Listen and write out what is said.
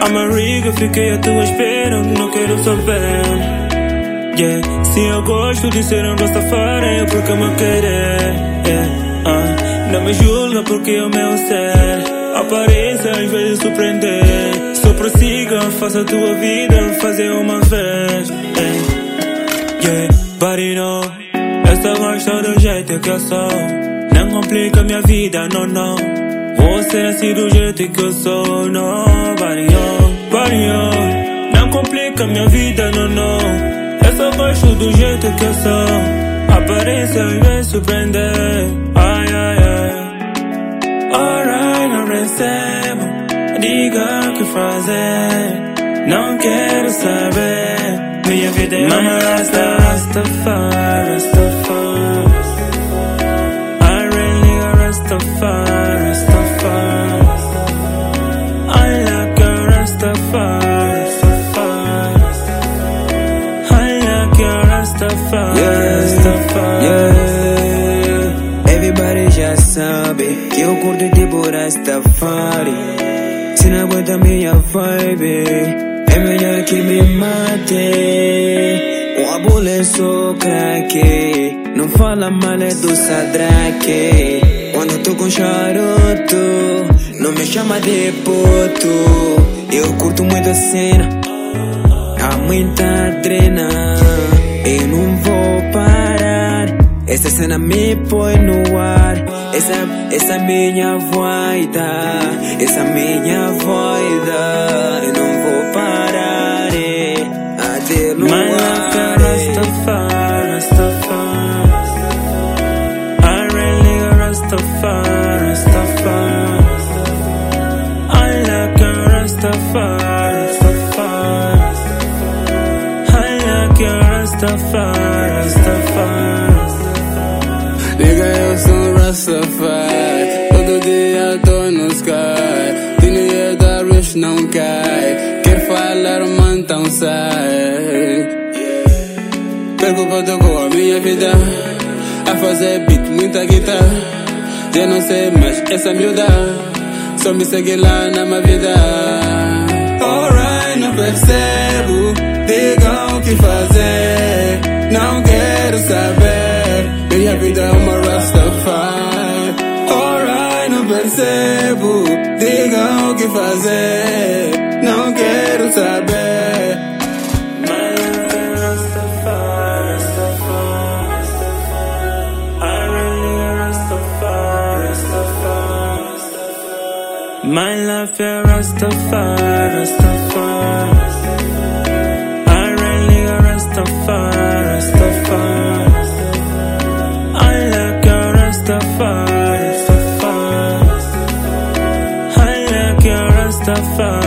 Mariga, fiquei à tua espera, não quero saber. Yeah. Se eu gosto de ser um Rastafari é porque me querer. Yeah. Não me julga porque é o meu ser. Apareça às vezes surpreender. Só prossiga, faça a tua vida fazer uma vez. Yeah. But know, essa gosta do jeito que eu sou. Não complica minha vida, não. Você é assim do jeito que eu sou. Nobody know. Não complica minha vida, não. Eu só gosto do jeito que eu sou. Aparência às vezes surpreender. Ai. Alright, não recebo. Diga o que fazer. Não quero saber. Minha vida é uma Rastafari. I really a Rastafari. I like a Rastafari. I like a Rastafari. Everybody já sabe que eu curto tipo Rastafari. Se não aguenta minha vibe, é melhor que me mate. O abolo é só craque. Não fala mal é do Sadraque. Quando eu tô com charuto, não me chama de puto. Eu curto muito a cena, há muita adrena. Eu não vou parar. Essa cena me põe no ar. Essa minha voida. Essa minha voida. Eu não vou parar até no My life a Rastafari. I really a Rastafari. I like a Rastafari. I like a Rastafari. Nigga, eu sou um Rastafari. Todo dia tô no sky. Dinheiro da rich não cai. Quer falar, mano, então sai. Preocupado com a minha vida. A fazer beat, muita guitarra. Já não sei mais essa miúda. Só me segue lá na minha vida. Alright, não percebo. Digam o que fazer. Não quero saber. Minha vida é uma Rastafari. Alright, não percebo. Digam o que fazer. Não quero saber. My life a Rastafari. I really a Rastafari. My life a Rastafari. I really a Rastafari. I like a Rastafari. I like a Rastafari.